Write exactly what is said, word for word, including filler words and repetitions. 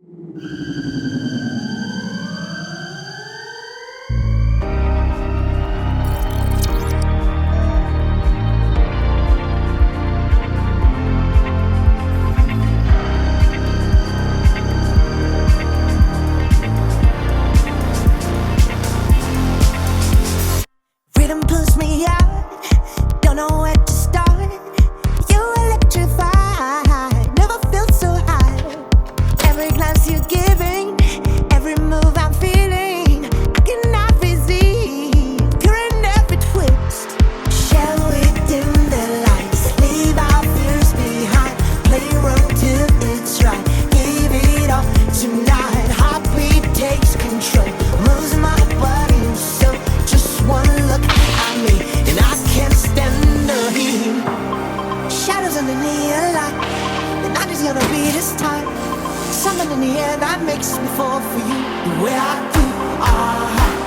Rhythm pulls me out, don't know where to start. You electrify, never felt so high. Every glance you're giving, every move I'm feeling, I cannot resist. You're in every twist. Shall we dim the lights, leave our fears behind, play road till it's right, give it all tonight. Heartbeat takes control, moves my body and soul. Just one look at me and I can't stand the heat. Shadows under neon light, the night is gonna be this time. Something in the air that makes me fall for you, the way I do. Ah.